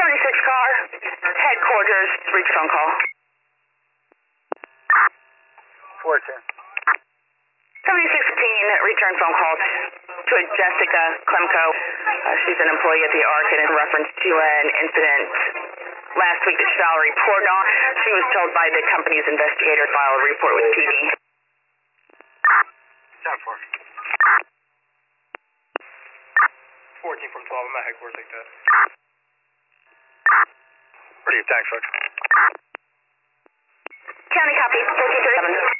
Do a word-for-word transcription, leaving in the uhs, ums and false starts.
seventy-six car, headquarters, reach phone call. fourteen. seventy-six fifteen, return phone call to a Jessica Klemko. Uh, she's an employee at the ARC and in reference to an incident last week that she filed a report on. She was told by the company's investigator to file a report with P D. ten four. fourteen from twelve, I'm at headquarters like that. Pretty thanks, folks. County copy, fourteen thirty-seven.